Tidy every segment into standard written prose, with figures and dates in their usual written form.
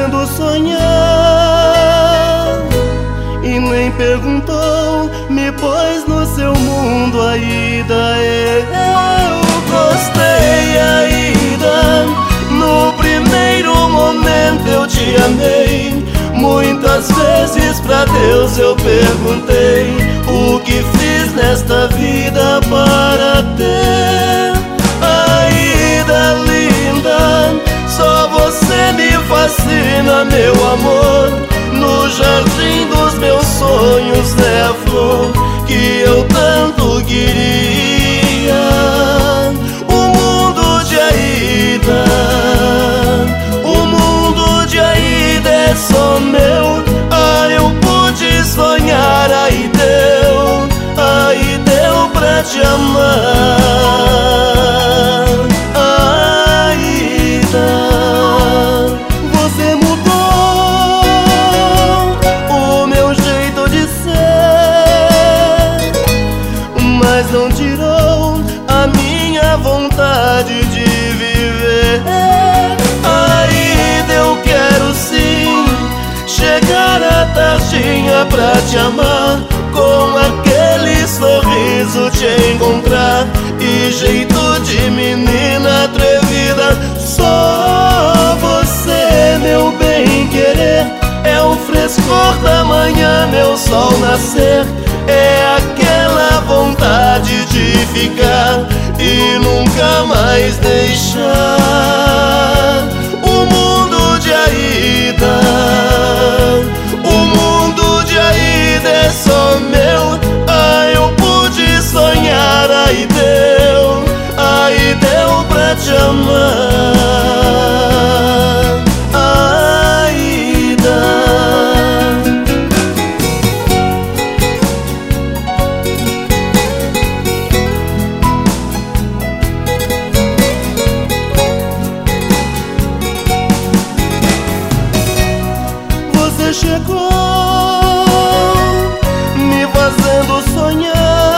fazendo sonhar e nem perguntou, me pôs no seu mundo. Aida, eu gostei, Aida. No primeiro momento eu te amei. Muitas vezes pra Deus eu perguntei o que fiz nesta vida para ter. Aida linda, só você me fascina, meu amor. No jardim dos meus sonhos é a flor que eu tanto queria. O mundo de Aida, o mundo de Aida é só meu. Ah, eu pude sonhar, aí deu pra te amar. Mas não tirou a minha vontade de viver. Aida, eu quero sim chegar à tardinha pra te amar, com aquele sorriso te encontrar e jeito de menina atrevida. Só você, meu bem querer, é o frescor da manhã, meu sol nascer. É aquela vontade de ficar e nunca mais deixar. O mundo de Aida, o mundo de Aida é só meu. Ah, eu pude sonhar, aí deu pra te amar. Chegou me fazendo sonhar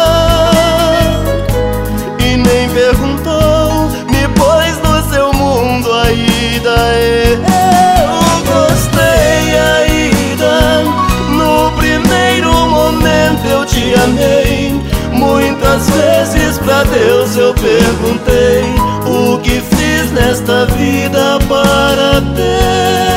e nem perguntou, me pôs no seu mundo. Aida, eu gostei, Aida. No primeiro momento eu te amei. Muitas vezes pra Deus eu perguntei o que fiz nesta vida para ter.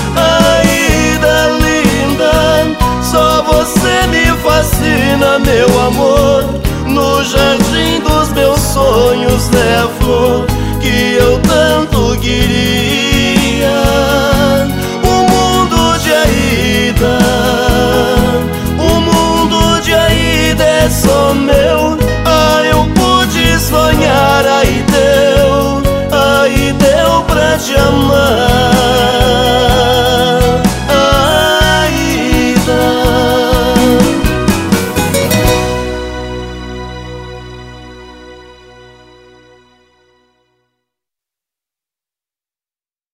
Só você me fascina, meu amor. No jardim dos meus sonhos é a flor que eu tanto queria. O mundo de Aida, o mundo de Aida é só meu. Ah, eu pude sonhar, aí deu pra te amar.